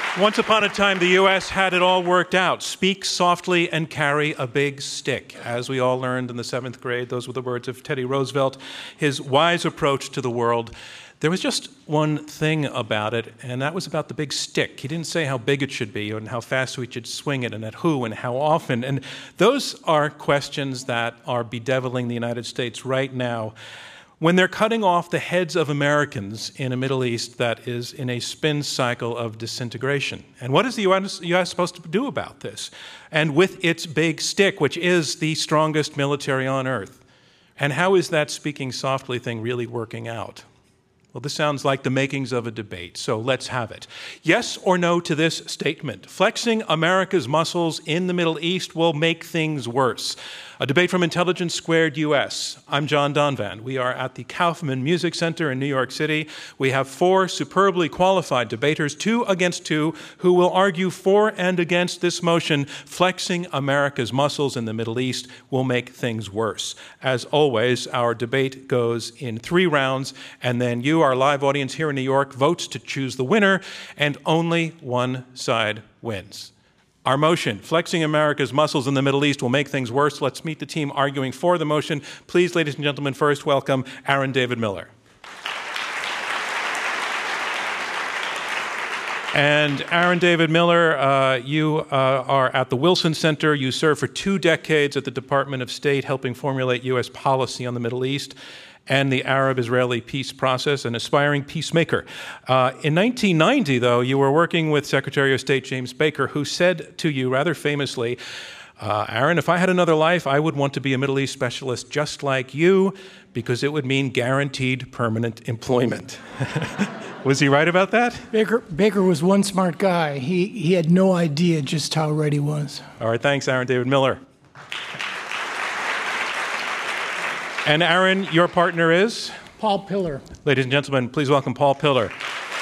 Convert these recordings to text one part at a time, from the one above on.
Once upon a time, the U.S. had it all worked out. Speak softly and carry a big stick. As we all learned in the 7th grade, those were the words of Teddy Roosevelt, his wise approach to the world. There was just one thing about it, and that was about the big stick. He didn't say how big it should be and how fast we should swing it and at who and how often. And those are questions that are bedeviling the United States right now, when they're cutting off the heads of Americans in a Middle East that is in a spin cycle of disintegration. And what is the U.S. supposed to do about this? And with its big stick, which is the strongest military on earth. And how is that speaking softly thing really working out? Well, this sounds like the makings of a debate, so let's have it. Yes or no to this statement: flexing America's muscles in the Middle East will make things worse. A debate from Intelligence Squared US. I'm John Donvan. We are at the Kaufman Music Center in New York City. We have 4 superbly qualified debaters, 2 against 2, who will argue for and against this motion: flexing America's muscles in the Middle East will make things worse. As always, our debate goes in 3 rounds, and then you, our live audience here in New York, votes to choose the winner, and only one side wins. Our motion: flexing America's muscles in the Middle East will make things worse. Let's meet the team arguing for the motion. Please, ladies and gentlemen, first welcome Aaron David Miller. And Aaron David Miller, you are at the Wilson Center. You served for 2 decades at the Department of State, helping formulate U.S. policy on the Middle East and the Arab-Israeli peace process, an aspiring peacemaker. In 1990, though, you were working with Secretary of State James Baker, who said to you rather famously, Aaron, if I had another life, I would want to be a Middle East specialist just like you, because it would mean guaranteed permanent employment. Was he right about that? Baker was one smart guy. He had no idea just how right he was. All right, thanks, Aaron David Miller. And Aaron, your partner is? Paul Pillar. Ladies and gentlemen, please welcome Paul Pillar.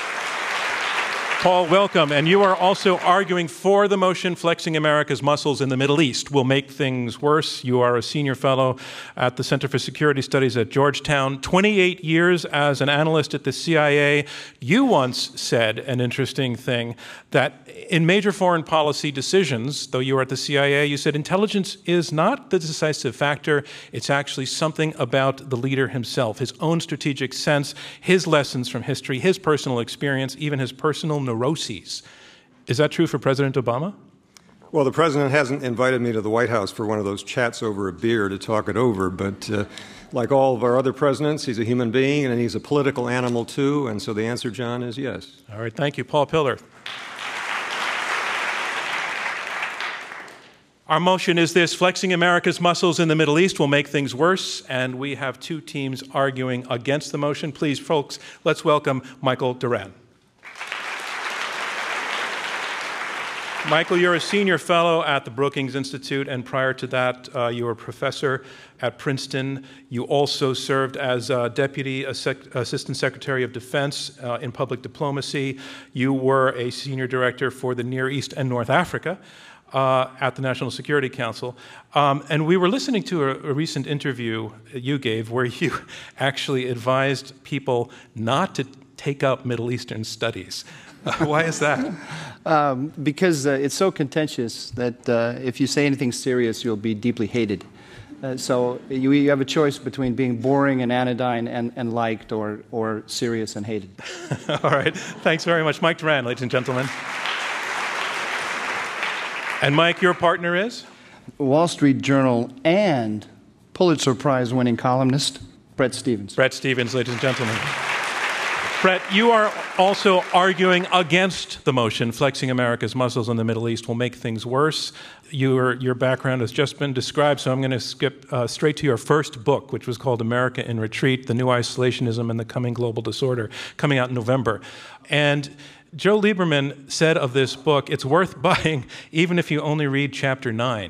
Paul, welcome. And you are also arguing for the motion: flexing America's muscles in the Middle East will make things worse. You are a senior fellow at the Center for Security Studies at Georgetown, 28 years as an analyst at the CIA. You once said an interesting thing, that in major foreign policy decisions, though you were at the CIA, you said intelligence is not the decisive factor. It's actually something about the leader himself, his own strategic sense, his lessons from history, his personal experience, even his personal neuroses. Is that true for President Obama? Well, the president hasn't invited me to the White House for one of those chats over a beer to talk it over, but like all of our other presidents, he's a human being and he's a political animal too, and so the answer, John, is yes. All right, thank you. Paul Pillar. Our motion is this: flexing America's muscles in the Middle East will make things worse, and we have 2 teams arguing against the motion. Please, folks, let's welcome Michael Doran. Michael, you're a senior fellow at the Brookings Institute, and prior to that, you were a professor at Princeton. You also served as Deputy Assistant Secretary of Defense in public diplomacy. You were a senior director for the Near East and North Africa at the National Security Council. And we were listening to a recent interview you gave where you actually advised people not to take up Middle Eastern studies. Why is that? Because it's so contentious that if you say anything serious, you'll be deeply hated. So you have a choice between being boring and anodyne and liked, or serious and hated. All right. Thanks very much. Mike Doran, ladies and gentlemen. And Mike, your partner is? Wall Street Journal and Pulitzer Prize-winning columnist Bret Stephens. Bret Stephens, ladies and gentlemen. Bret, you are also arguing against the motion: flexing America's muscles in the Middle East will make things worse. Your background has just been described, so I'm going to skip straight to your first book, which was called America in Retreat: The New Isolationism and the Coming Global Disorder, coming out in November. And Joe Lieberman said of this book, it's worth buying even if you only read Chapter 9.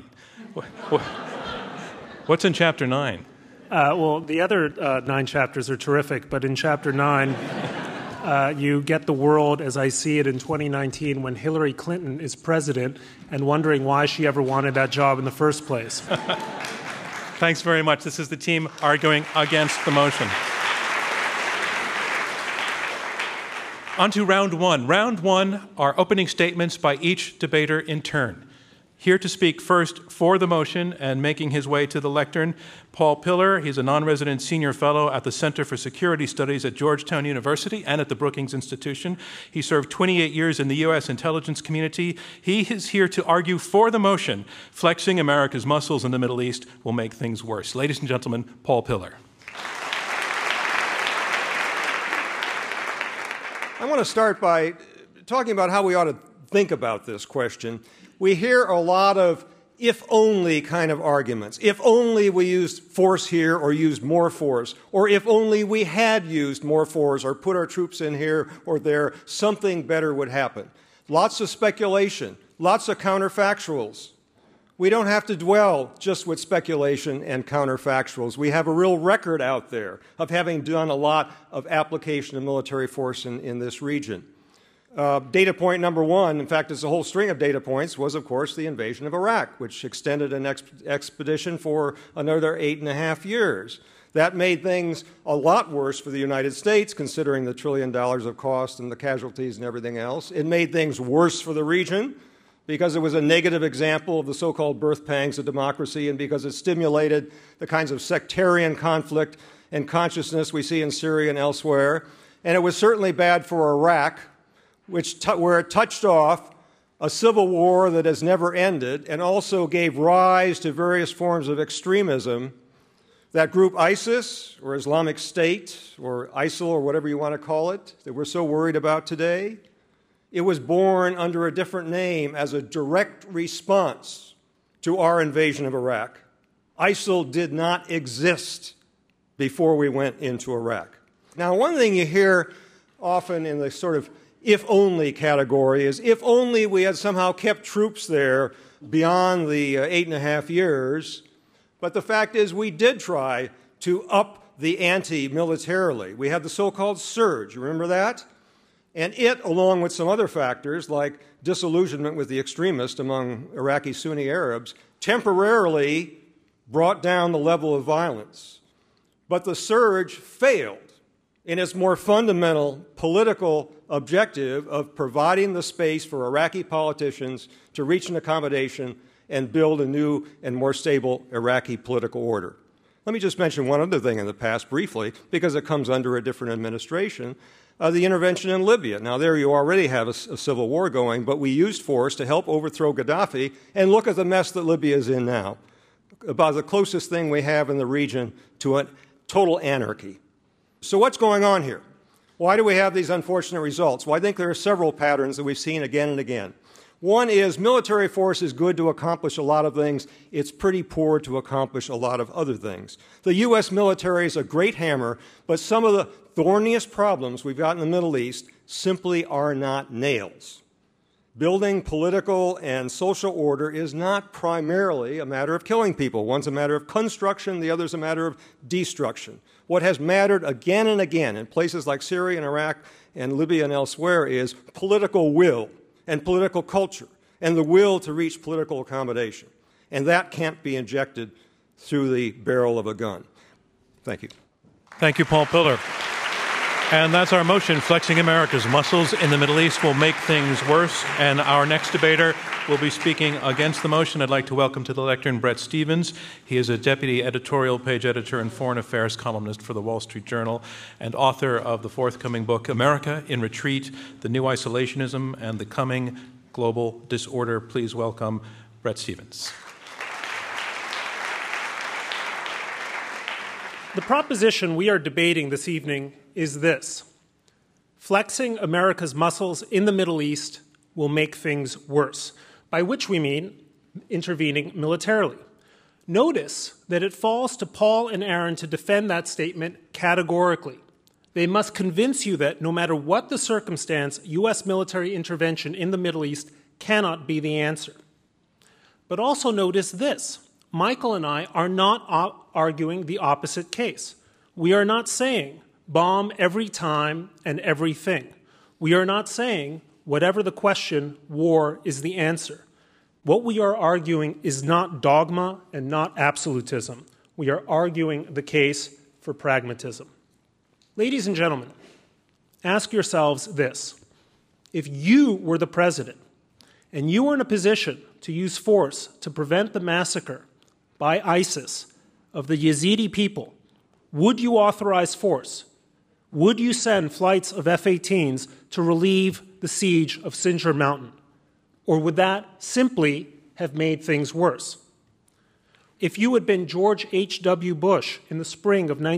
What's in Chapter 9? Well, the other 9 chapters are terrific, but in Chapter 9, you get the world as I see it in 2019 when Hillary Clinton is president and wondering why she ever wanted that job in the first place. Thanks very much. This is the team arguing against the motion. On to round one. Round one are opening statements by each debater in turn. Here to speak first for the motion and making his way to the lectern, Paul Pillar. He's a non-resident senior fellow at the Center for Security Studies at Georgetown University and at the Brookings Institution. He served 28 years in the U.S. intelligence community. He is here to argue for the motion, flexing America's muscles in the Middle East will make things worse. Ladies and gentlemen, Paul Pillar. I want to start by talking about how we ought to think about this question. We hear a lot of if-only kind of arguments. If only we used force here or used more force, or if only we had used more force or put our troops in here or there, something better would happen. Lots of speculation, lots of counterfactuals. We don't have to dwell just with speculation and counterfactuals. We have a real record out there of having done a lot of application of military force in this region. Data point number one, in fact, it's a whole string of data points, was, of course, the invasion of Iraq, which extended an expedition for another 8.5 years. That made things a lot worse for the United States, considering the $1 trillion of cost and the casualties and everything else. It made things worse for the region because it was a negative example of the so-called birth pangs of democracy and because it stimulated the kinds of sectarian conflict and consciousness we see in Syria and elsewhere. And it was certainly bad for Iraq, where it touched off a civil war that has never ended and also gave rise to various forms of extremism. That group ISIS, or Islamic State, or ISIL, or whatever you want to call it, that we're so worried about today, it was born under a different name as a direct response to our invasion of Iraq. ISIL did not exist before we went into Iraq. Now, one thing you hear often in the sort of if-only category is if only we had somehow kept troops there beyond the 8.5 years. But the fact is we did try to up the ante militarily. We had the so-called surge. You remember that? And it, along with some other factors like disillusionment with the extremists among Iraqi Sunni Arabs, temporarily brought down the level of violence. But the surge failed in its more fundamental political objective of providing the space for Iraqi politicians to reach an accommodation and build a new and more stable Iraqi political order. Let me just mention one other thing in the past briefly, because it comes under a different administration, the intervention in Libya. Now, there you already have a civil war going, but we used force to help overthrow Gaddafi, and look at the mess that Libya is in now, about the closest thing we have in the region to a total anarchy. So what's going on here? Why do we have these unfortunate results? Well, I think there are several patterns that we've seen again and again. One is military force is good to accomplish a lot of things. It's pretty poor to accomplish a lot of other things. The U.S. military is a great hammer, but some of the thorniest problems we've got in the Middle East simply are not nails. Building political and social order is not primarily a matter of killing people. One's a matter of construction, the other's a matter of destruction. What has mattered again and again in places like Syria and Iraq and Libya and elsewhere is political will and political culture and the will to reach political accommodation. And that can't be injected through the barrel of a gun. Thank you. Thank you, Paul Pillar. And that's our motion, flexing America's muscles in the Middle East will make things worse. And our next debater will be speaking against the motion. I'd like to welcome to the lectern Bret Stephens. He is a deputy editorial page editor and foreign affairs columnist for the Wall Street Journal and author of the forthcoming book, America in Retreat, The New Isolationism and the Coming Global Disorder. Please welcome Bret Stephens. The proposition we are debating this evening is this: flexing America's muscles in the Middle East will make things worse, by which we mean intervening militarily. Notice that it falls to Paul and Aaron to defend that statement categorically. They must convince you that no matter what the circumstance, U.S. military intervention in the Middle East cannot be the answer. But also notice this: Michael and I are not arguing the opposite case. We are not saying bomb every time and everything. We are not saying, whatever the question, war is the answer. What we are arguing is not dogma and not absolutism. We are arguing the case for pragmatism. Ladies and gentlemen, ask yourselves this. If you were the president and you were in a position to use force to prevent the massacre by ISIS of the Yazidi people, would you authorize force? Would you send flights of F-18s to relieve the siege of Sinjar Mountain? Or would that simply have made things worse? If you had been George H.W. Bush in the spring of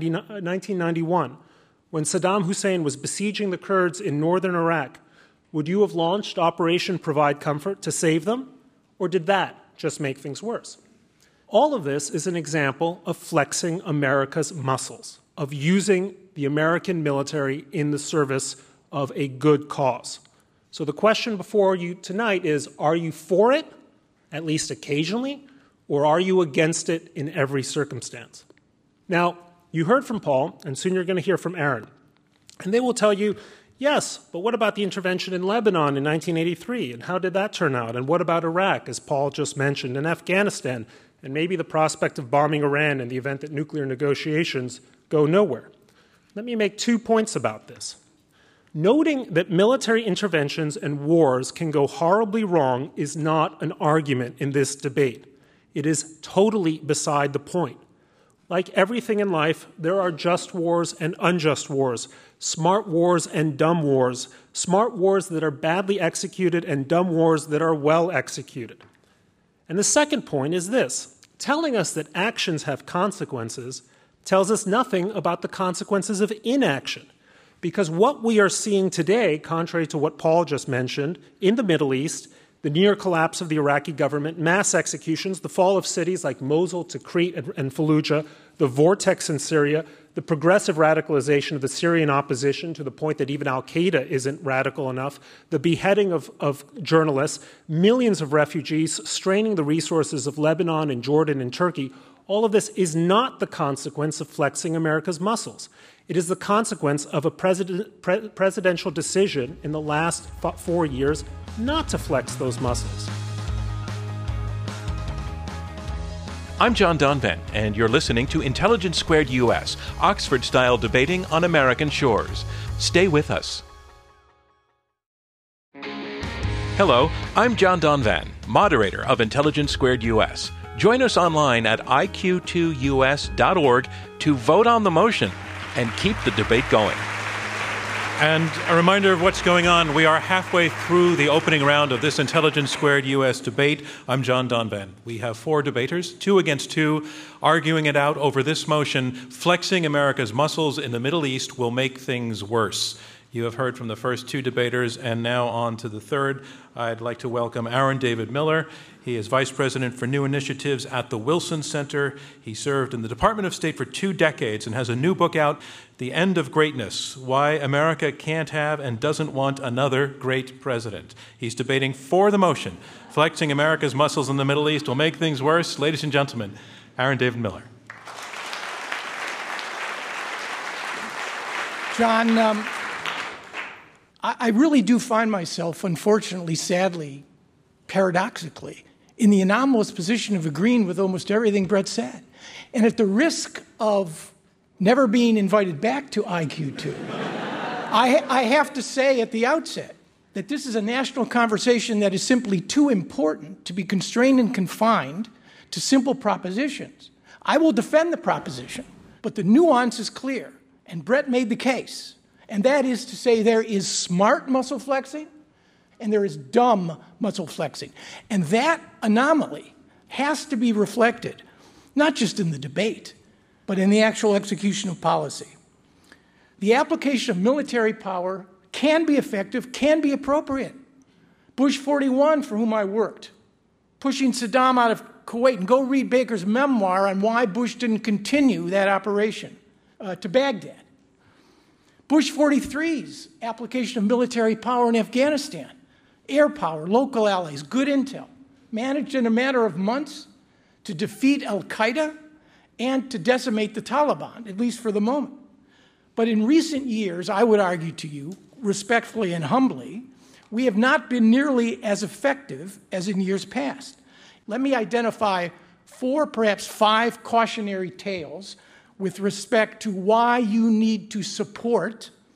1991, when Saddam Hussein was besieging the Kurds in northern Iraq, would you have launched Operation Provide Comfort to save them? Or did that just make things worse? All of this is an example of flexing America's muscles, of using the American military in the service of a good cause. So the question before you tonight is, are you for it, at least occasionally, or are you against it in every circumstance? Now, you heard from Paul, and soon you're going to hear from Aaron. And they will tell you, yes, but what about the intervention in Lebanon in 1983, and how did that turn out? And what about Iraq, as Paul just mentioned, and Afghanistan, and maybe the prospect of bombing Iran in the event that nuclear negotiations go nowhere? Let me make 2 points about this. Noting that military interventions and wars can go horribly wrong is not an argument in this debate. It is totally beside the point. Like everything in life, there are just wars and unjust wars, smart wars and dumb wars, smart wars that are badly executed and dumb wars that are well executed. And the second point is this. Telling us that actions have consequences tells us nothing about the consequences of inaction. Because what we are seeing today, contrary to what Paul just mentioned, in the Middle East, the near collapse of the Iraqi government, mass executions, the fall of cities like Mosul, Tikrit, and Fallujah, the vortex in Syria, the progressive radicalization of the Syrian opposition to the point that even al-Qaeda isn't radical enough, the beheading of journalists, millions of refugees, straining the resources of Lebanon and Jordan and Turkey, all of this is not the consequence of flexing America's muscles. It is the consequence of a presidential decision in the last 4 years not to flex those muscles. I'm John Donvan, and you're listening to Intelligence Squared US, Oxford-style debating on American shores. Stay with us. Hello, I'm John Donvan, moderator of Intelligence Squared US. Join us online at iq2us.org to vote on the motion and keep the debate going. And a reminder of what's going on. We are halfway through the opening round of this Intelligence Squared US debate. I'm John Donvan. We have 4 debaters, 2 against 2, arguing it out over this motion: flexing America's muscles in the Middle East will make things worse. You have heard from the first 2 debaters, and now on to the third. I'd like to welcome Aaron David Miller. He is Vice President for New Initiatives at the Wilson Center. He served in the Department of State for 2 decades and has a new book out, The End of Greatness: Why America Can't Have and Doesn't Want Another Great President. He's debating for the motion: flexing America's muscles in the Middle East will make things worse. Ladies and gentlemen, Aaron David Miller. John, I really do find myself, unfortunately, sadly, paradoxically, in the anomalous position of agreeing with almost everything Brett said. And at the risk of never being invited back to IQ2, I have to say at the outset that this is a national conversation that is simply too important to be constrained and confined to simple propositions. I will defend the proposition, but the nuance is clear, and Brett made the case. And that is to say there is smart muscle flexing and there is dumb muscle flexing. And that anomaly has to be reflected, not just in the debate, but in the actual execution of policy. The application of military power can be effective, can be appropriate. Bush 41, for whom I worked, pushing Saddam out of Kuwait, and go read Baker's memoir on why Bush didn't continue that operation to Baghdad. Bush 43's application of military power in Afghanistan, air power, local allies, good intel, managed in a matter of months to defeat al-Qaeda and to decimate the Taliban, at least for the moment. But in recent years, I would argue to you, respectfully and humbly, we have not been nearly as effective as in years past. Let me identify 4, perhaps 5 cautionary tales with respect to why you need to support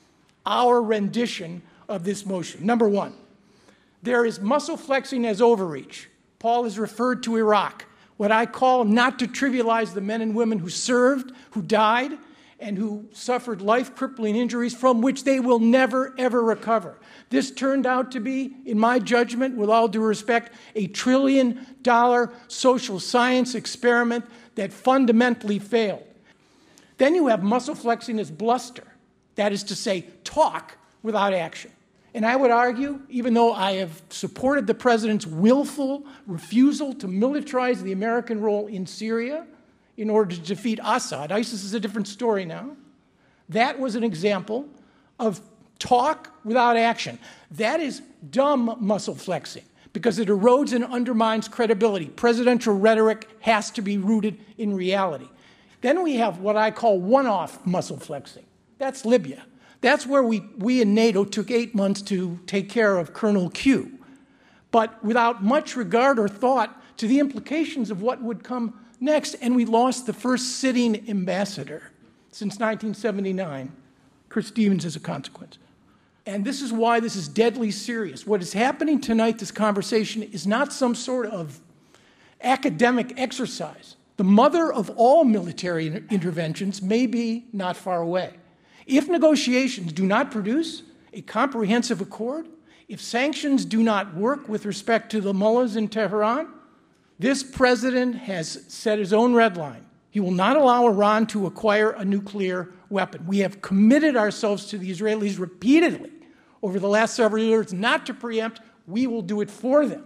our rendition of this motion. Number one, there is muscle flexing as overreach. Paul has referred to Iraq, what I call not to trivialize the men and women who served, who died, and who suffered life-crippling injuries from which they will never, ever recover. This turned out to be, in my judgment, with all due respect, a $1 trillion social science experiment that fundamentally failed. Then you have muscle flexing as bluster. That is to say, talk without action. And I would argue, even though I have supported the president's willful refusal to militarize the American role in Syria in order to defeat Assad, ISIS is a different story now, that was an example of talk without action. That is dumb muscle flexing because it erodes and undermines credibility. Presidential rhetoric has to be rooted in reality. Then we have what I call one-off muscle flexing. That's Libya. That's where we in NATO took 8 months to take care of Colonel Q, but without much regard or thought to the implications of what would come next, and we lost the first sitting ambassador since 1979, Chris Stevens, as a consequence. And this is why this is deadly serious. What is happening tonight, this conversation, is not some sort of academic exercise. The mother of all military interventions may be not far away. If negotiations do not produce a comprehensive accord, if sanctions do not work with respect to the mullahs in Tehran, this president has set his own red line. He will not allow Iran to acquire a nuclear weapon. We have committed ourselves to the Israelis repeatedly over the last several years not to preempt. We will do it for them.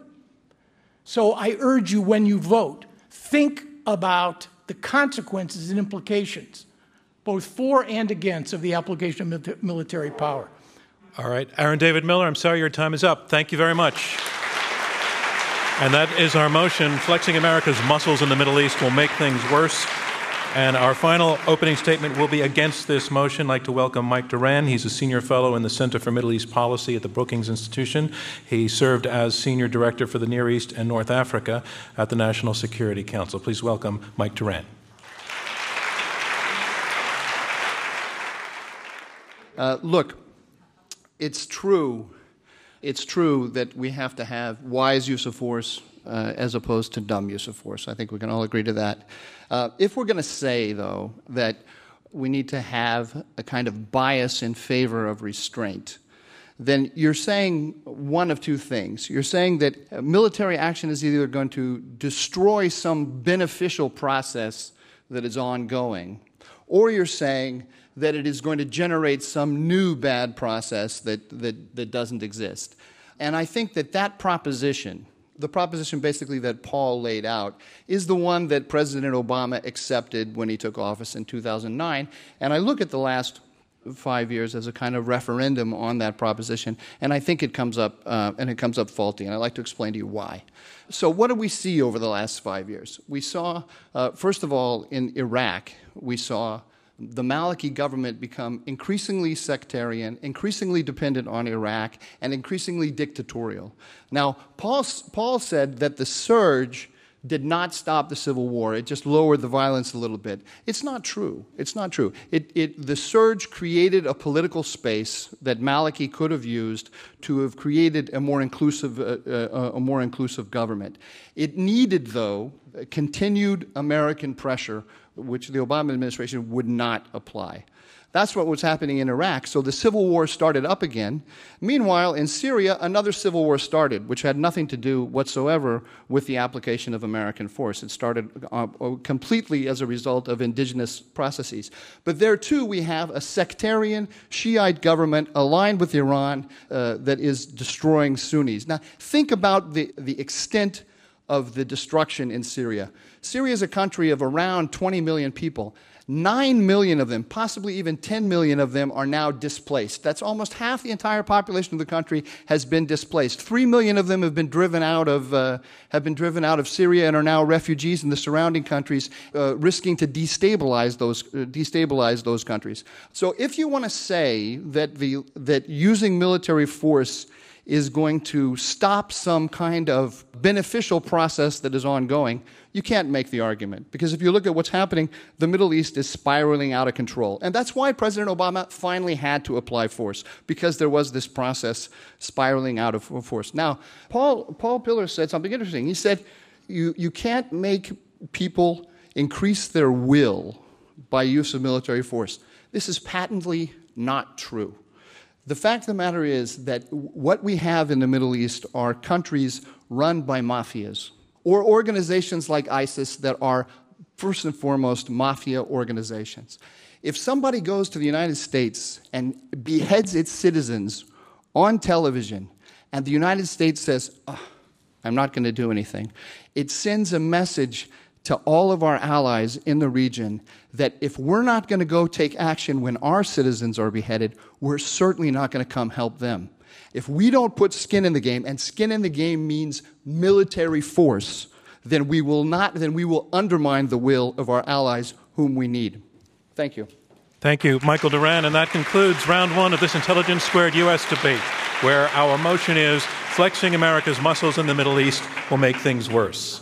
So I urge you, when you vote, think about the consequences and implications, both for and against, of the application of military power. All right. Aaron David Miller, I'm sorry your time is up. Thank you very much. And that is our motion. Flexing America's muscles in the Middle East will make things worse. And our final opening statement will be against this motion. I'd like to welcome Mike Doran. He's a senior fellow in the Center for Middle East Policy at the Brookings Institution. He served as senior director for the Near East and North Africa at the National Security Council. Please welcome Mike Doran. Look, it's true that we have to have wise use of force as opposed to dumb use of force. I think we can all agree to that. If we're going to say, though, that we need to have a kind of bias in favor of restraint, then you're saying one of two things. You're saying that military action is either going to destroy some beneficial process that is ongoing, or you're saying that it is going to generate some new bad process that doesn't exist. And I think that proposition, the proposition basically that Paul laid out, is the one that President Obama accepted when he took office in 2009. And I look at the last 5 years as a kind of referendum on that proposition, and I think it comes up faulty, and I'd like to explain to you why. So what did we see over the last 5 years? We saw, first of all, in Iraq, we saw the Maliki government become increasingly sectarian, increasingly dependent on Iraq, and increasingly dictatorial. Now, Paul said that the surge did not stop the civil war. It just lowered the violence a little bit. It's not true. It's not true. The surge created a political space that Maliki could have used to have created a more inclusive government. It needed, though, continued American pressure, which the Obama administration would not apply. That's what was happening in Iraq. So the civil war started up again. Meanwhile, in Syria, another civil war started, which had nothing to do whatsoever with the application of American force. It started completely as a result of indigenous processes. But there, too, we have a sectarian Shiite government aligned with Iran that is destroying Sunnis. Now, think about the extent of the destruction in Syria. Syria is a country of around 20 million people. 9 million of them, possibly even 10 million of them, are now displaced. That's almost half the entire population of the country has been displaced. 3 million of them have been driven out of Syria and are now refugees in the surrounding countries, risking to destabilize those countries. So, if you want to say that using military force is going to stop some kind of beneficial process that is ongoing, you can't make the argument. Because if you look at what's happening, the Middle East is spiraling out of control. And that's why President Obama finally had to apply force, because there was this process spiraling out of force. Now, Paul Pillar said something interesting. He said, you can't make people increase their will by use of military force. This is patently not true. The fact of the matter is that what we have in the Middle East are countries run by mafias or organizations like ISIS that are, first and foremost, mafia organizations. If somebody goes to the United States and beheads its citizens on television and the United States says, I'm not going to do anything, it sends a message to all of our allies in the region that if we're not going to go take action when our citizens are beheaded, we're certainly not going to come help them. If we don't put skin in the game, and skin in the game means military force, then we will undermine the will of our allies whom we need. Thank you. Thank you, Michael Doran. And that concludes round one of this Intelligence Squared U.S. debate, where our motion is flexing America's muscles in the Middle East will make things worse.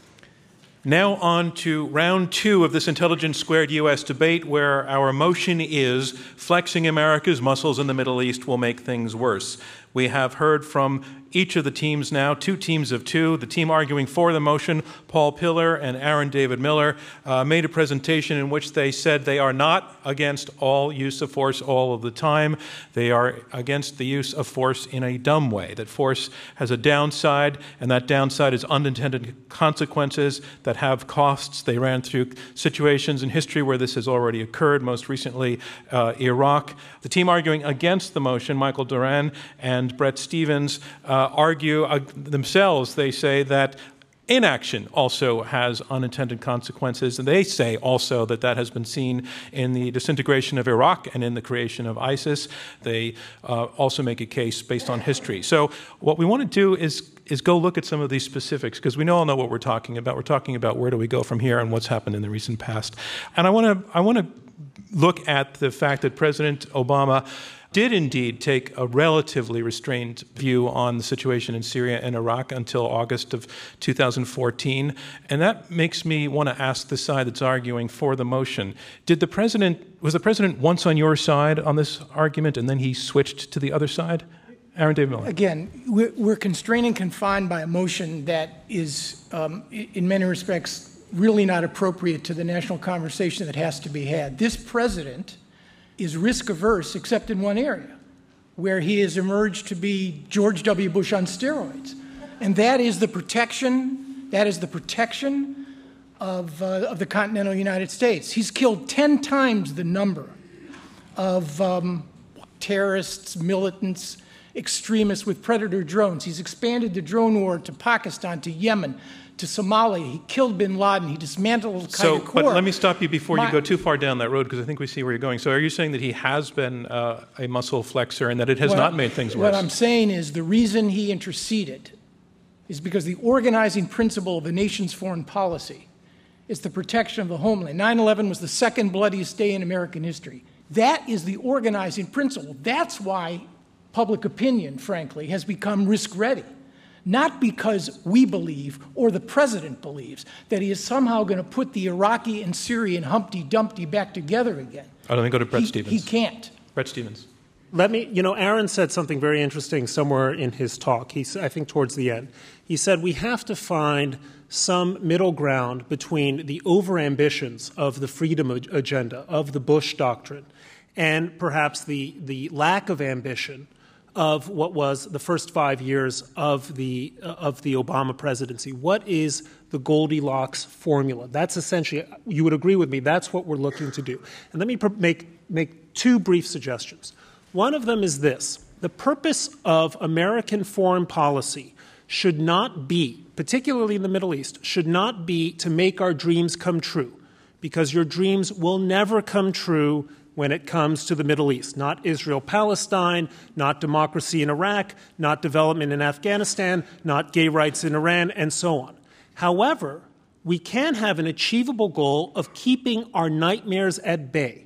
Now on to round two of this Intelligence Squared U.S. debate, where our motion is flexing America's muscles in the Middle East will make things worse. We have heard from each of the teams now, two teams of two. The team arguing for the motion, Paul Pillar and Aaron David Miller, made a presentation in which they said they are not against all use of force all of the time. They are against the use of force in a dumb way, that force has a downside, and that downside is unintended consequences that have costs. They ran through situations in history where this has already occurred, most recently Iraq. The team arguing against the motion, Michael Doran and Bret Stephens, argue themselves. They say that inaction also has unintended consequences, and they say also that that has been seen in the disintegration of Iraq and in the creation of ISIS. They also make a case based on history. So what we want to do is go look at some of these specifics, because we all know what we're talking about. We're talking about where do we go from here and what's happened in the recent past. And I want to look at the fact that President Obama did indeed take a relatively restrained view on the situation in Syria and Iraq until August of 2014. And that makes me want to ask the side that's arguing for the motion. Was the president once on your side on this argument and then he switched to the other side? Aaron David Miller. Again, we're constrained and confined by a motion that is, in many respects, really not appropriate to the national conversation that has to be had. This president is risk-averse, except in one area, where he has emerged to be George W. Bush on steroids. And that is the protection of the continental United States. He's killed 10 times the number of terrorists, militants, extremists with Predator drones. He's expanded the drone war to Pakistan, to Yemen, to Somalia. He killed bin Laden. He dismantled Al-Qaeda core. But let me stop you before you go too far down that road, because I think we see where you're going. So are you saying that he has been a muscle flexor and that it has not made things worse? What I'm saying is the reason he interceded is because the organizing principle of a nation's foreign policy is the protection of the homeland. 9/11 was the second bloodiest day in American history. That is the organizing principle. That's why public opinion, frankly, has become risk-ready. Not because we believe, or the president believes, that he is somehow going to put the Iraqi and Syrian Humpty Dumpty back together again. Let me go to Bret Stephens. He can't. Bret Stephens. Aaron said something very interesting somewhere in his talk, I think towards the end. He said we have to find some middle ground between the overambitions of the freedom agenda, of the Bush doctrine, and perhaps the lack of ambition of what was the first 5 years of the Obama presidency. What is the Goldilocks formula? That's essentially, you would agree with me, that's what we're looking to do. And let me make two brief suggestions. One of them is this. The purpose of American foreign policy should not be, particularly in the Middle East, should not be to make our dreams come true, because your dreams will never come true when it comes to the Middle East. Not Israel-Palestine, not democracy in Iraq, not development in Afghanistan, not gay rights in Iran, and so on. However, we can have an achievable goal of keeping our nightmares at bay.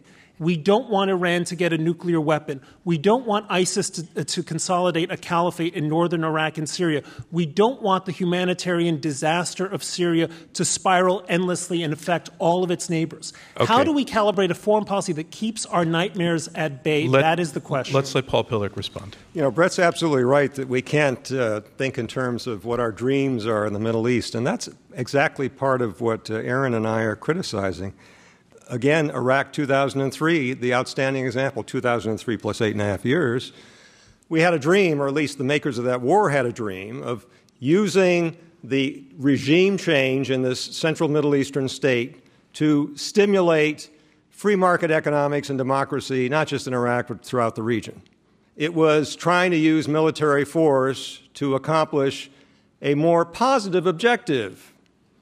We don't want Iran to get a nuclear weapon. We don't want ISIS to consolidate a caliphate in northern Iraq and Syria. We don't want the humanitarian disaster of Syria to spiral endlessly and affect all of its neighbors. Okay. How do we calibrate a foreign policy that keeps our nightmares at bay? That is the question. Let's let Paul Pillar respond. Brett's absolutely right that we can't think in terms of what our dreams are in the Middle East, and that's exactly part of what Aaron and I are criticizing. Again, Iraq 2003, the outstanding example, 2003 plus 8.5 years. We had a dream, or at least the makers of that war had a dream, of using the regime change in this central Middle Eastern state to stimulate free market economics and democracy, not just in Iraq, but throughout the region. It was trying to use military force to accomplish a more positive objective.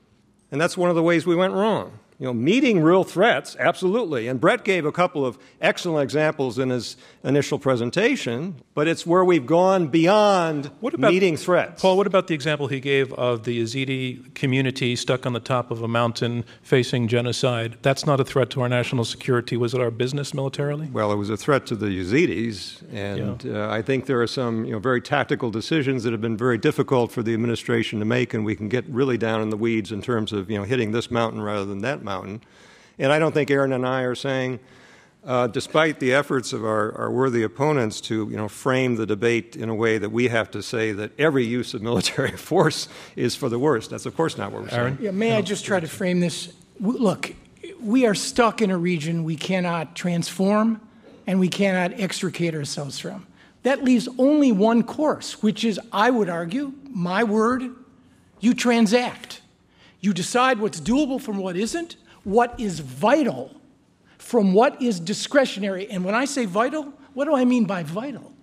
And that's one of the ways we went wrong. Meeting real threats, absolutely. And Brett gave a couple of excellent examples in his initial presentation, but it's where we've gone beyond meeting threats. Paul, what about the example he gave of the Yazidi community stuck on the top of a mountain facing genocide? That's not a threat to our national security. Was it our business militarily? Well, it was a threat to the Yazidis, and I think there are some very tactical decisions that have been very difficult for the administration to make, and we can get really down in the weeds in terms of hitting this mountain rather than that mountain. And I don't think Aaron and I are saying, despite the efforts of our worthy opponents to frame the debate in a way that we have to say that every use of military force is for the worst. That's, of course, not what we're saying. Yeah, may I just try to frame this? Look, we are stuck in a region we cannot transform and we cannot extricate ourselves from. That leaves only one course, which is, I would argue, my word, you transact. You decide what's doable from what isn't, what is vital from what is discretionary. And when I say vital, what do I mean by vital?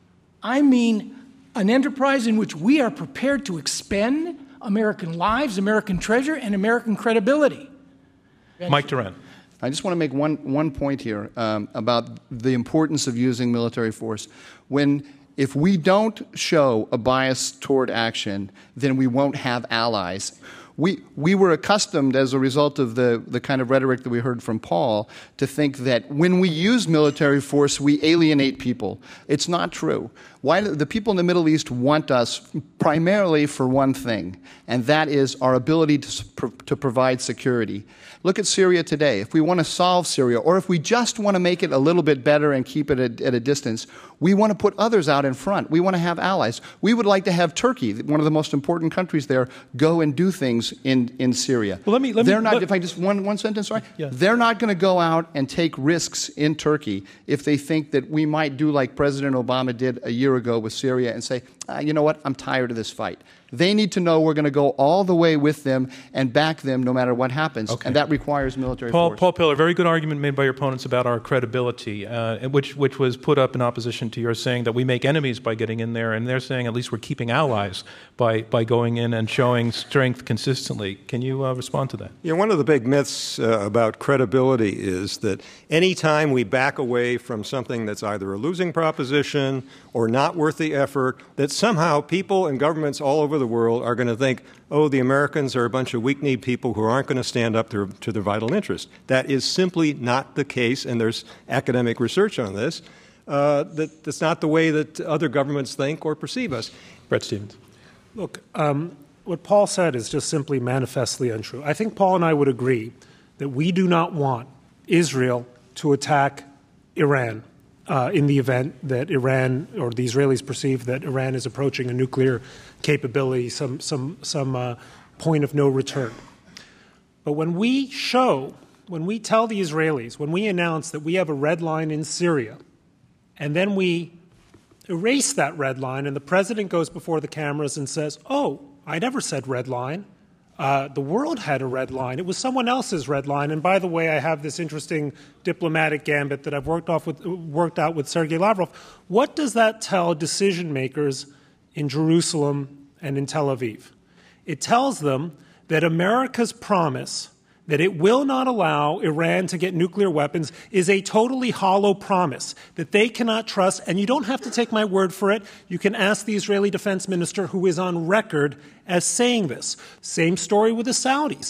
I mean an enterprise in which we are prepared to expend American lives, American treasure, and American credibility. Mike Doran. I just want to make one point here about the importance of using military force. If we don't show a bias toward action, then we won't have allies. We were accustomed, as a result of the kind of rhetoric that we heard from Paul, to think that when we use military force, we alienate people. It's not true. The people in the Middle East want us primarily for one thing, and that is our ability to provide security. Look at Syria today. If we want to solve Syria, or if we just want to make it a little bit better and keep it at a distance, we want to put others out in front. We want to have allies. We would like to have Turkey, one of the most important countries there, go and do things in Syria. Well, if I just one sentence, sorry. Yeah. They're not going to go out and take risks in Turkey if they think that we might do like President Obama did a year ago with Syria and say, you know what, I'm tired of this fight. They need to know we're going to go all the way with them and back them no matter what happens, and that requires military force. Paul Pillar, very good argument made by your opponents about our credibility, which was put up in opposition to your saying that we make enemies by getting in there, and they're saying at least we're keeping allies by going in and showing strength consistently. Can you respond to that? Yeah, one of the big myths about credibility is that any time we back away from something that's either a losing proposition or not worth the effort, that somehow people and governments all over the world are going to think, oh, the Americans are a bunch of weak-kneed people who aren't going to stand up to their vital interests. That is simply not the case, and there's academic research on this. That's not the way that other governments think or perceive us. Bret Stephens. Look, what Paul said is just simply manifestly untrue. I think Paul and I would agree that we do not want Israel to attack Iran in the event that Iran or the Israelis perceive that Iran is approaching a nuclear capability, some point of no return. But when we tell the Israelis, when we announce that we have a red line in Syria, and then we erase that red line, and the president goes before the cameras and says, oh, I never said red line. The world had a red line. It was someone else's red line. And by the way, I have this interesting diplomatic gambit that I've worked out with Sergei Lavrov. What does that tell decision makers in Jerusalem and in Tel Aviv? It tells them that America's promise that it will not allow Iran to get nuclear weapons is a totally hollow promise that they cannot trust. And you don't have to take my word for it. You can ask the Israeli defense minister, who is on record as saying this. Same story with the Saudis.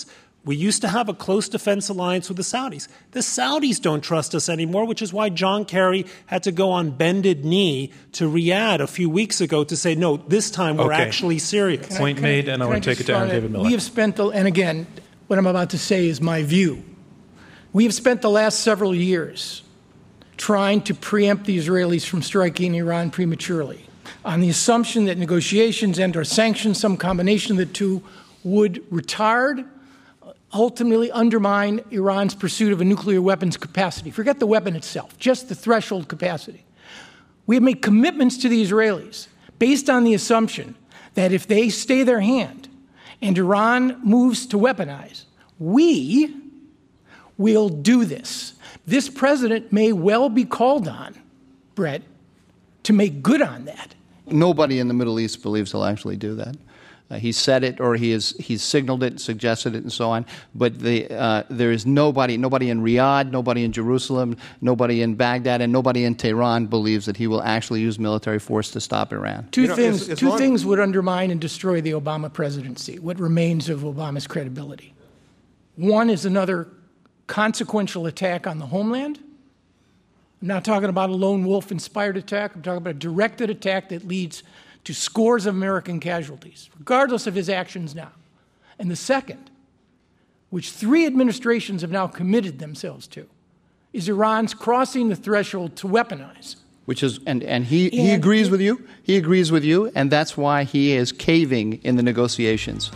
We used to have a close defense alliance with the Saudis. The Saudis don't trust us anymore, which is why John Kerry had to go on bended knee to Riyadh a few weeks ago to say, no, this time we're actually serious. Point made, and I want to take it down, David Miller. We have spent, and again, what I'm about to say is my view. We have spent the last several years trying to preempt the Israelis from striking Iran prematurely on the assumption that negotiations and or sanctions, some combination of the two, would retard, ultimately undermine Iran's pursuit of a nuclear weapons capacity. Forget the weapon itself, just the threshold capacity. We have made commitments to the Israelis based on the assumption that if they stay their hand and Iran moves to weaponize, we will do this. This president may well be called on, Brett, to make good on that. Nobody in the Middle East believes he'll actually do that. He said it, or he's signaled it, suggested it, and so on. But there is nobody in Riyadh, nobody in Jerusalem, nobody in Baghdad, and nobody in Tehran believes that he will actually use military force to stop Iran. Two things would undermine and destroy the Obama presidency, what remains of Obama's credibility. One is another consequential attack on the homeland. I'm not talking about a lone wolf-inspired attack. I'm talking about a directed attack that leads to scores of American casualties, regardless of his actions now. And the second, which 3 administrations have now committed themselves to, is Iran's crossing the threshold to weaponize. Which is, and he agrees with you. He agrees with you, and that's why he is caving in the negotiations.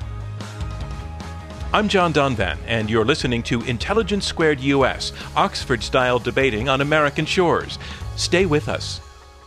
I'm John Donvan, and you're listening to Intelligence Squared US, Oxford-style debating on American shores. Stay with us.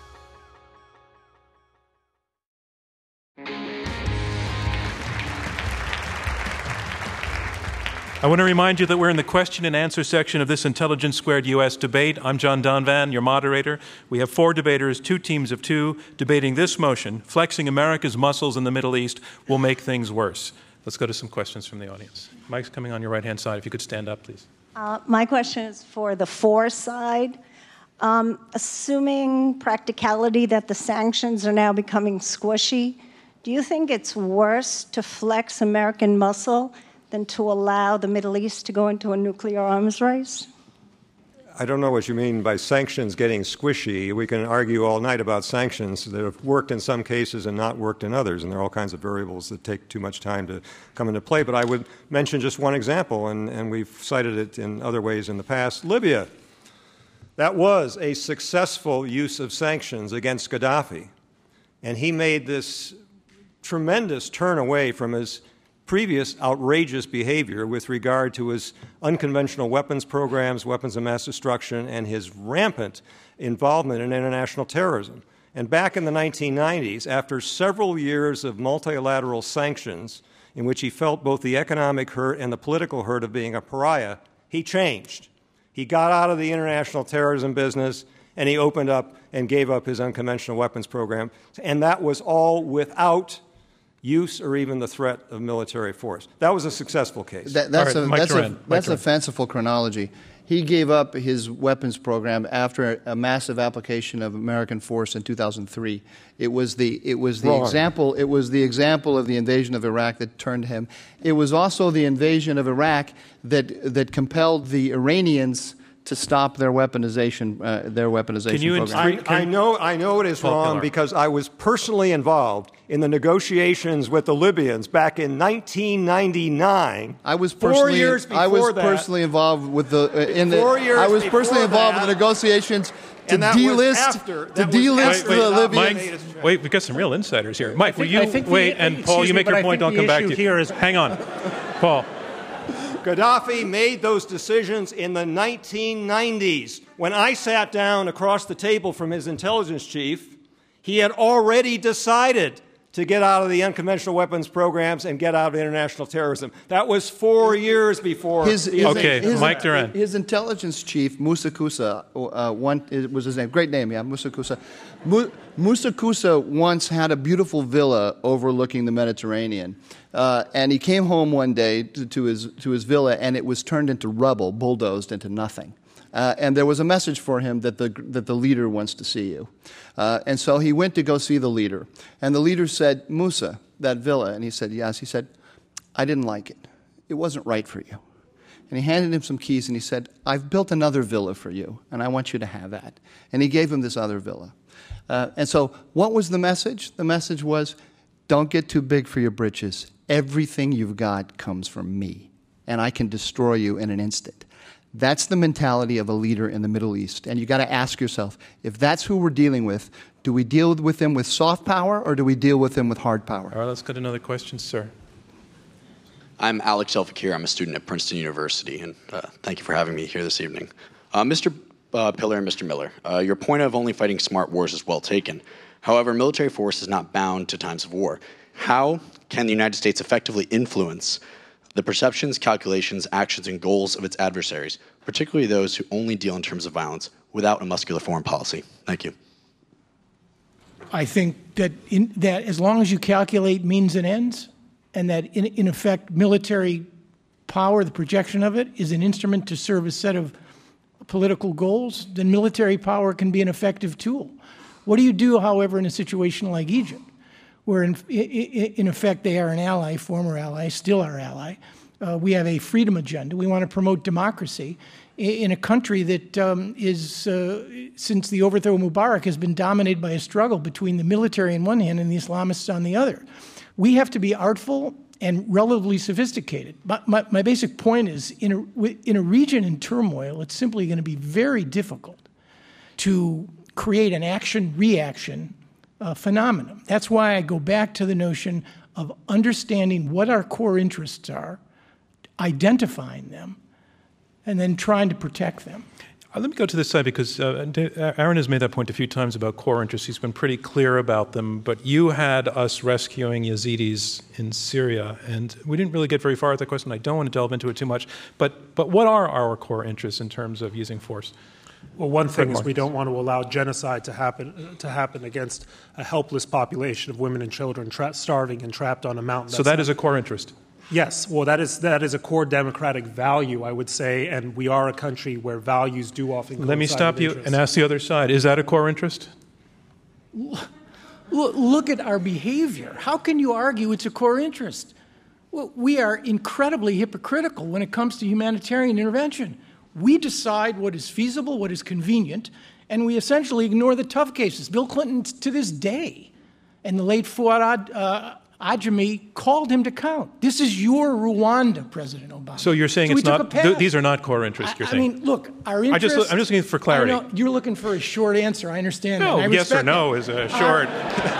I want to remind you that we're in the question and answer section of this Intelligence Squared US debate. I'm John Donvan, your moderator. We have 4 debaters, 2 teams of 2, debating this motion: flexing America's muscles in the Middle East will make things worse. Let's go to some questions from the audience. Mike's coming on your right-hand side. If you could stand up, please. My question is for the for side. Assuming practicality that the sanctions are now becoming squishy, do you think it's worse to flex American muscle than to allow the Middle East to go into a nuclear arms race? I don't know what you mean by sanctions getting squishy. We can argue all night about sanctions that have worked in some cases and not worked in others, and there are all kinds of variables that take too much time to come into play. But I would mention just one example, and we've cited it in other ways in the past. Libya. That was a successful use of sanctions against Gaddafi, and he made this tremendous turn away from his previous outrageous behavior with regard to his unconventional weapons programs, weapons of mass destruction, and his rampant involvement in international terrorism. And back in the 1990s, after several years of multilateral sanctions, in which he felt both the economic hurt and the political hurt of being a pariah, he changed. He got out of the international terrorism business, and he opened up and gave up his unconventional weapons program. And that was all without use or even the threat of military force. That was a successful case. That's a fanciful chronology. He gave up his weapons program after a massive application of American force in 2003. It was the example. It was the example of the invasion of Iraq that turned him. It was also the invasion of Iraq that compelled the Iranians to stop their weaponization program. I know it is wrong because I was personally involved in the negotiations with the Libyans back in 1999. I was personally involved with the negotiations to delist the Libyans. Mike, wait, we've got some real insiders here. Mike, will you wait? And Paul, you make your point. I'll come back to you. Hang on, Paul. Gaddafi made those decisions in the 1990s. When I sat down across the table from his intelligence chief, he had already decided to get out of the unconventional weapons programs and get out of international terrorism. That was 4 years before. Mike Duran. His intelligence chief, Musa Kusa, was his name. Great name, yeah, Musa Kusa. Musa Kusa once had a beautiful villa overlooking the Mediterranean. And he came home one day to his villa, and it was turned into rubble, bulldozed into nothing. And there was a message for him that the leader wants to see you. And so he went to go see the leader. And the leader said, "Musa, that villa?" And he said, "Yes." He said, "I didn't like it. it wasn't right for you. And he handed him some keys and he said, I've built another villa for you, and I want you to have that. And he gave him this other villa. And so what was the message? The message was, don't get too big for your britches. Everything you've got comes from me, and I can destroy you in an instant. That's the mentality of a leader in the Middle East. And you've got to ask yourself, if that's who we're dealing with, do we deal with them with soft power or do we deal with them with hard power? All right, let's get another question, sir. I'm Alex El-Fakir. I'm a student at Princeton University, and thank you for having me here this evening. Mr. Pillar and Mr. Miller, your point of only fighting smart wars is well taken. However, military force is not bound to times of war. How can the United States effectively influence the perceptions, calculations, actions, and goals of its adversaries, particularly those who only deal in terms of violence, without a muscular foreign policy? Thank you. I think that that as long as you calculate means and ends, and that in effect military power, the projection of it, is an instrument to serve a set of political goals, then military power can be an effective tool. What do you do, however, in a situation like Egypt, where in effect they are an ally, former ally, still our ally? We have a freedom agenda. We want to promote democracy in a country that since the overthrow of Mubarak, has been dominated by a struggle between the military on one hand and the Islamists on the other. We have to be artful and relatively sophisticated. My basic point is, in a region in turmoil, it's simply going to be very difficult to create an action-reaction phenomenon. That's why I go back to the notion of understanding what our core interests are, identifying them, and then trying to protect them. Let me go to this side because Aaron has made that point a few times about core interests. He's been pretty clear about them, but you had us rescuing Yazidis in Syria, and we didn't really get very far with that question. I don't want to delve into it too much, but what are our core interests in terms of using force? Well, one thing is we don't want to allow genocide to happen against a helpless population of women and children starving and trapped on a mountain. So that is a core interest? Yes. Well, that is a core democratic value, I would say, and we are a country where values do often coincide. Let me stop you and ask the other side. Is that a core interest? Look at our behavior. How can you argue it's a core interest? Well, we are incredibly hypocritical when it comes to humanitarian intervention. We decide what is feasible, what is convenient, and we essentially ignore the tough cases. Bill Clinton, to this day, and the late Fuad Ajami called him to count. This is your Rwanda, President Obama. So you're saying these are not core interests, you're saying? I mean, look, our interests... I'm just looking for clarity. You're looking for a short answer. I understand no, that. Yes or no is a short...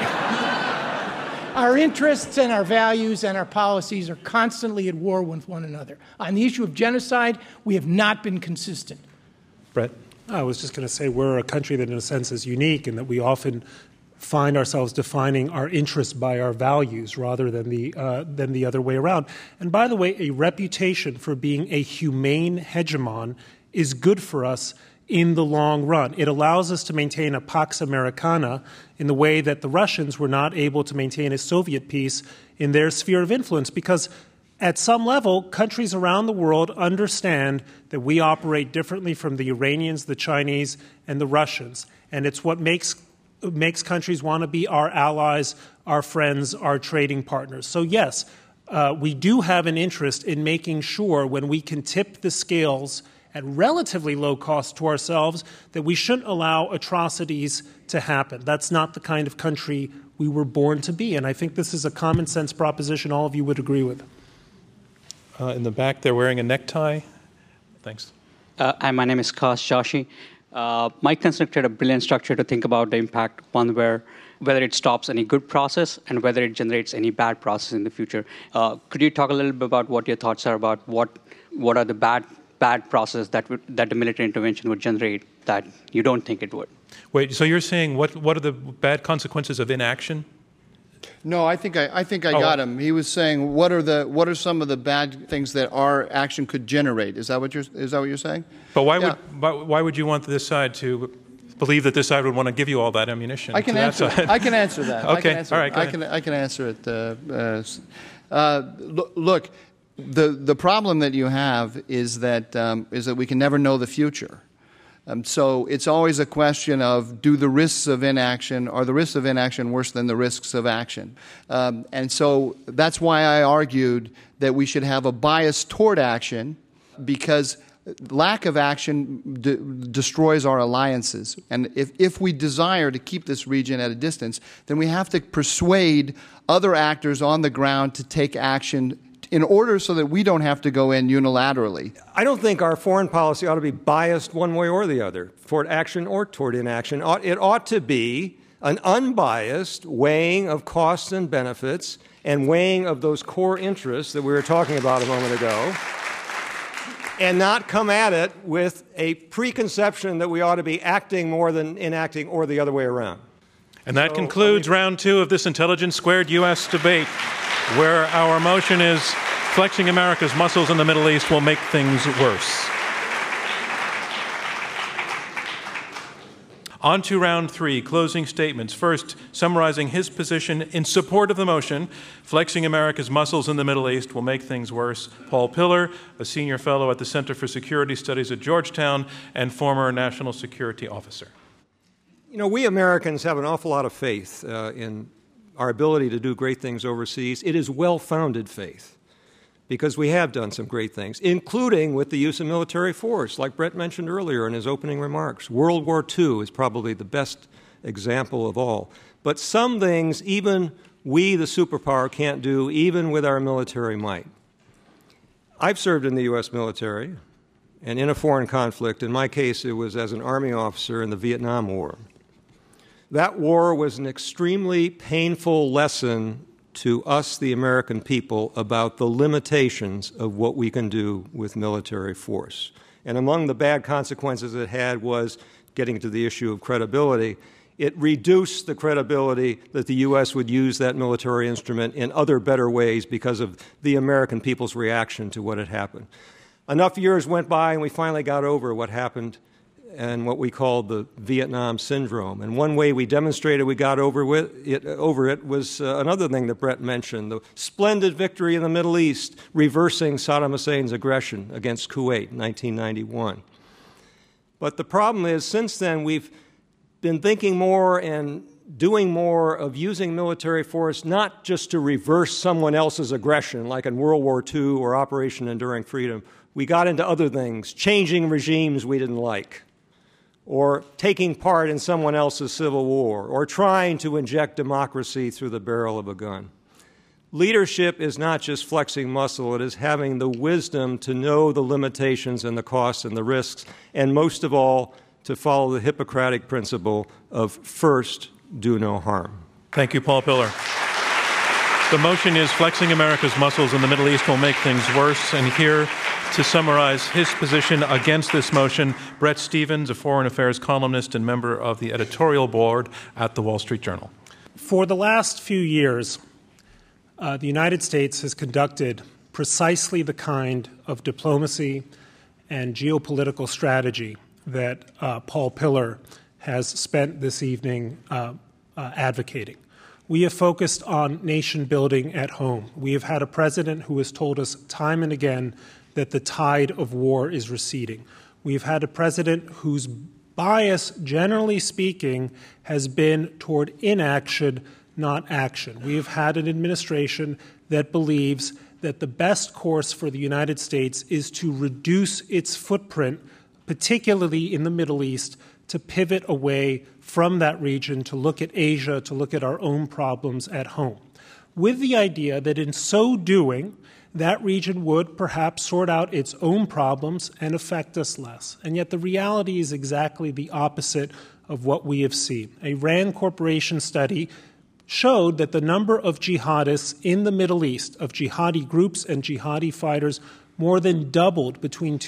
Our interests and our values and our policies are constantly at war with one another. On the issue of genocide, we have not been consistent. Brett? I was just going to say we're a country that, in a sense, is unique in that we often find ourselves defining our interests by our values rather than the other way around. And by the way, a reputation for being a humane hegemon is good for us in the long run. It allows us to maintain a Pax Americana in the way that the Russians were not able to maintain a Soviet peace in their sphere of influence, because at some level, countries around the world understand that we operate differently from the Iranians, the Chinese, and the Russians. And it's what makes countries want to be our allies, our friends, our trading partners. So yes, we do have an interest in making sure when we can tip the scales at relatively low cost to ourselves, that we shouldn't allow atrocities to happen. That's not the kind of country we were born to be. And I think this is a common sense proposition all of you would agree with. In the back, they're wearing a necktie. Thanks. Hi, my name is Kash Joshi. Mike constructed a brilliant structure to think about the impact, one where whether it stops any good process and whether it generates any bad process in the future. Could you talk a little bit about what your thoughts are about what are the bad process that the military intervention would generate that you don't think it would? Wait, so you're saying what are the bad consequences of inaction? No, I think I got him. He was saying what are some of the bad things that our action could generate? Is that what you're saying? But why would you want this side to believe that this side would want to give you all that ammunition? I can answer that. Okay, all right. I can answer it. Look. The problem that you have is that we can never know the future. So it's always a question of, do the risks of inaction, are the risks of inaction worse than the risks of action? And so that's why I argued that we should have a bias toward action, because lack of action destroys our alliances. And if we desire to keep this region at a distance, then we have to persuade other actors on the ground to take action in order so that we don't have to go in unilaterally. I don't think our foreign policy ought to be biased one way or the other, toward action or toward inaction. It ought to be an unbiased weighing of costs and benefits and weighing of those core interests that we were talking about a moment ago, and not come at it with a preconception that we ought to be acting more than enacting or the other way around. And that concludes round two of this Intelligence Squared U.S. debate, where our motion is flexing America's muscles in the Middle East will make things worse. On to round three, closing statements. First, summarizing his position in support of the motion, flexing America's muscles in the Middle East will make things worse. Paul Pillar, a senior fellow at the Center for Security Studies at Georgetown and former national security officer. You know, we Americans have an awful lot of faith in our ability to do great things overseas. It is well-founded faith, because we have done some great things, including with the use of military force, like Brett mentioned earlier in his opening remarks. World War II is probably the best example of all. But some things even we, the superpower, can't do, even with our military might. I've served in the U.S. military and in a foreign conflict. In my case, it was as an Army officer in the Vietnam War. That war was an extremely painful lesson to us, the American people, about the limitations of what we can do with military force. And among the bad consequences it had was, getting to the issue of credibility, it reduced the credibility that the U.S. would use that military instrument in other better ways because of the American people's reaction to what had happened. Enough years went by and we finally got over what happened and what we called the Vietnam syndrome. And one way we demonstrated we got over it was another thing that Brett mentioned, the splendid victory in the Middle East, reversing Saddam Hussein's aggression against Kuwait in 1991. But the problem is, since then, we've been thinking more and doing more of using military force not just to reverse someone else's aggression, like in World War II or Operation Enduring Freedom. We got into other things, changing regimes we didn't like, or taking part in someone else's civil war, or trying to inject democracy through the barrel of a gun. Leadership is not just flexing muscle, it is having the wisdom to know the limitations and the costs and the risks, and most of all, to follow the Hippocratic principle of first, do no harm. Thank you, Paul Pillar. The motion is flexing America's muscles in the Middle East will make things worse. And here to summarize his position against this motion, Bret Stephens, a foreign affairs columnist and member of the editorial board at The Wall Street Journal. For the last few years, the United States has conducted precisely the kind of diplomacy and geopolitical strategy that Paul Pillar has spent this evening advocating. We have focused on nation building at home. We have had a president who has told us time and again that the tide of war is receding. We've had a president whose bias, generally speaking, has been toward inaction, not action. We have had an administration that believes that the best course for the United States is to reduce its footprint, particularly in the Middle East, to pivot away from that region, to look at Asia, to look at our own problems at home, with the idea that in so doing, that region would perhaps sort out its own problems and affect us less. And yet the reality is exactly the opposite of what we have seen. A RAND Corporation study showed that the number of jihadists in the Middle East, of jihadi groups and jihadi fighters, more than doubled between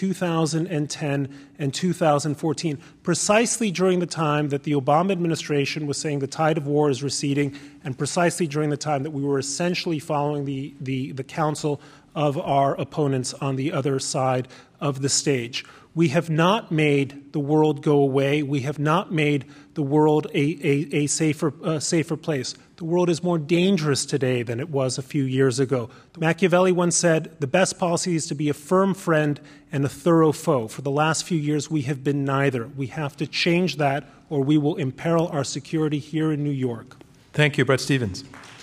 2010 and 2014, precisely during the time that the Obama administration was saying the tide of war is receding, and precisely during the time that we were essentially following the counsel of our opponents on the other side of the stage. We have not made the world go away. We have not made the world a safer place. The world is more dangerous today than it was a few years ago. Machiavelli once said, the best policy is to be a firm friend and a thorough foe. For the last few years, we have been neither. We have to change that, or we will imperil our security here in New York. Thank you, Bret Stephens.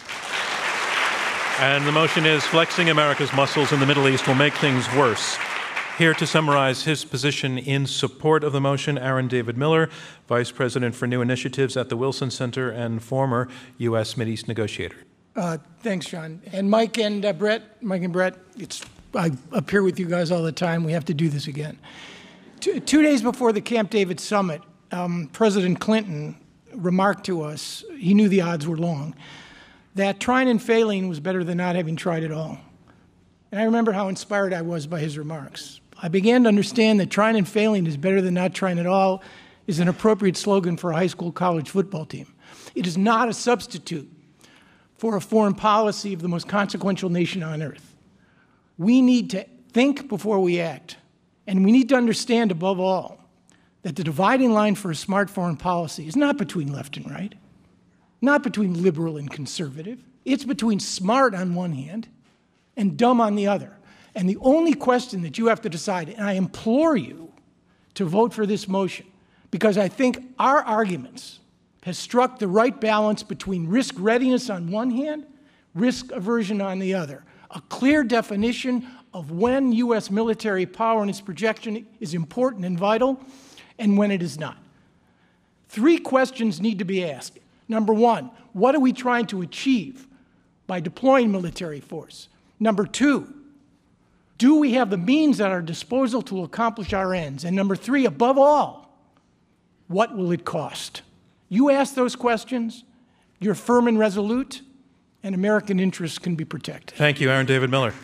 And the motion is flexing America's muscles in the Middle East will make things worse. Here to summarize his position in support of the motion, Aaron David Miller, Vice President for New Initiatives at the Wilson Center and former U.S. Mideast negotiator. Thanks, John. And Mike and Bret, I appear with you guys all the time. We have to do this again. 2 days before the Camp David summit, President Clinton remarked to us, he knew the odds were long, that trying and failing was better than not having tried at all. And I remember how inspired I was by his remarks. I began to understand that trying and failing is better than not trying at all is an appropriate slogan for a high school college football team. It is not a substitute for a foreign policy of the most consequential nation on earth. We need to think before we act. And we need to understand, above all, that the dividing line for a smart foreign policy is not between left and right, not between liberal and conservative. It's between smart on one hand and dumb on the other. And the only question that you have to decide, and I implore you to vote for this motion, because I think our arguments have struck the right balance between risk readiness on one hand, risk aversion on the other. A clear definition of when U.S. military power and its projection is important and vital, and when it is not. 3 questions need to be asked. Number 1, what are we trying to achieve by deploying military force? Number 2, do we have the means at our disposal to accomplish our ends? And number 3, above all, what will it cost? You ask those questions, you're firm and resolute, and American interests can be protected. Thank you, Aaron David Miller.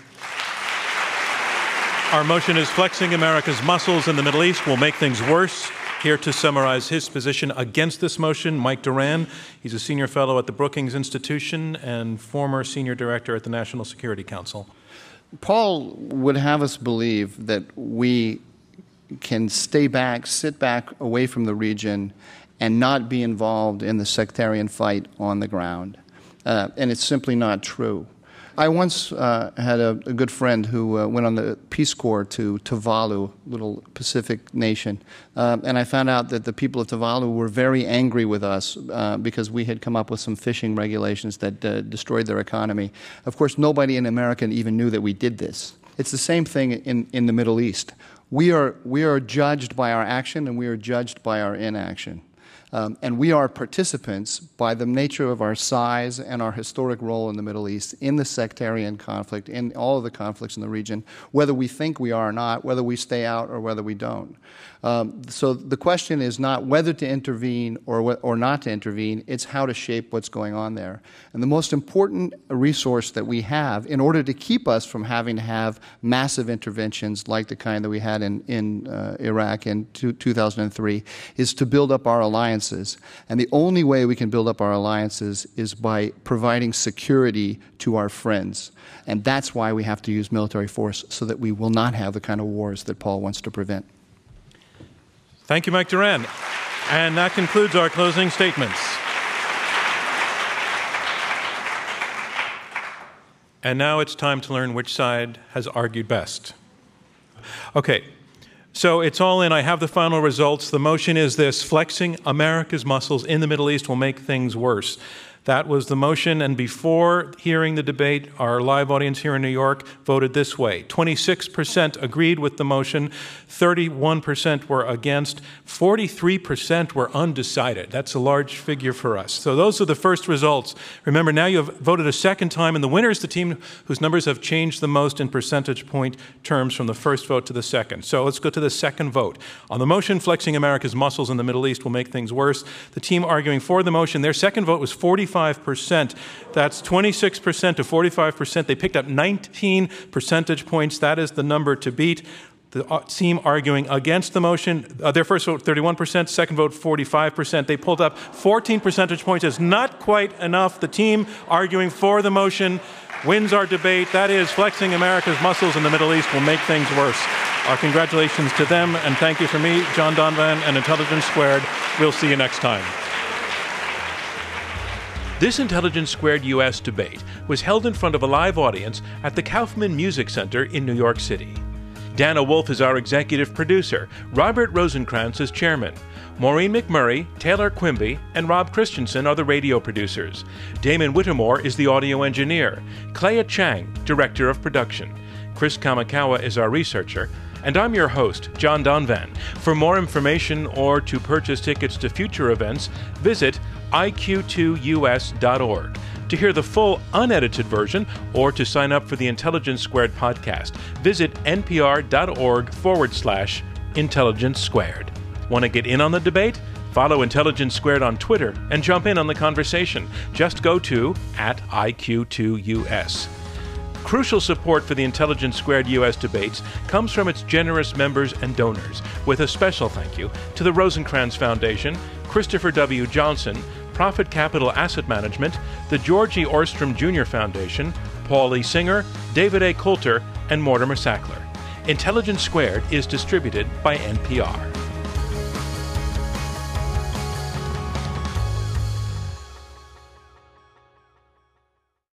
Our motion is flexing America's muscles in the Middle East will make things worse. Here to summarize his position against this motion, Mike Doran. He's a senior fellow at the Brookings Institution and former senior director at the National Security Council. Paul would have us believe that we can sit back away from the region and not be involved in the sectarian fight on the ground. And it's simply not true. I once had a good friend who went on the Peace Corps to Tuvalu, little Pacific nation, and I found out that the people of Tuvalu were very angry with us because we had come up with some fishing regulations that destroyed their economy. Of course, nobody in America even knew that we did this. It's the same thing in the Middle East. We are judged by our action, and we are judged by our inaction. And we are participants by the nature of our size and our historic role in the Middle East, in the sectarian conflict, in all of the conflicts in the region, whether we think we are or not, whether we stay out or whether we don't. So the question is not whether to intervene or not to intervene, it's how to shape what's going on there. And the most important resource that we have in order to keep us from having to have massive interventions like the kind that we had in Iraq in 2003 is to build up our alliances. And the only way we can build up our alliances is by providing security to our friends. And that's why we have to use military force, so that we will not have the kind of wars that Paul wants to prevent. Thank you, Mike Doran. And that concludes our closing statements. And now it's time to learn which side has argued best. Okay, so it's all in. I have the final results. The motion is this: flexing America's muscles in the Middle East will make things worse. That was the motion, and before hearing the debate, our live audience here in New York voted this way. 26% agreed with the motion, 31% were against, 43% were undecided. That's a large figure for us. So those are the first results. Remember, now you have voted a second time, and the winner is the team whose numbers have changed the most in percentage point terms from the first vote to the second. So let's go to the second vote. On the motion, flexing America's muscles in the Middle East will make things worse, the team arguing for the motion, their second vote was 45%. That's 26% to 45%. They picked up 19 percentage points. That is the number to beat. The team arguing against the motion, their first vote 31%, second vote 45%. They pulled up 14 percentage points. It's not quite enough. The team arguing for the motion wins our debate. That is, flexing America's muscles in the Middle East will make things worse. Our congratulations to them, and thank you from me, John Donvan, and Intelligence Squared. We'll see you next time. This Intelligence Squared U.S. debate was held in front of a live audience at the Kaufman Music Center in New York City. Dana Wolf is our executive producer, Robert Rosencrantz is chairman. Maureen McMurray, Taylor Quimby, and Rob Christensen are the radio producers. Damon Whittemore is the audio engineer. Clea Chang, director of production. Chris Kamikawa is our researcher. And I'm your host, John Donvan. For more information or to purchase tickets to future events, visit iq2us.org. To hear the full unedited version or to sign up for the Intelligence Squared podcast, visit npr.org/Intelligence Squared. Want to get in on the debate? Follow Intelligence Squared on Twitter and jump in on the conversation. Just go to @IQ2US. Crucial support for the Intelligence Squared U.S. debates comes from its generous members and donors, with a special thank you to the Rosencrantz Foundation, Christopher W. Johnson, Profit Capital Asset Management, the George E. Orstrom Jr. Foundation, Paul E. Singer, David A. Coulter, and Mortimer Sackler. Intelligence Squared is distributed by NPR.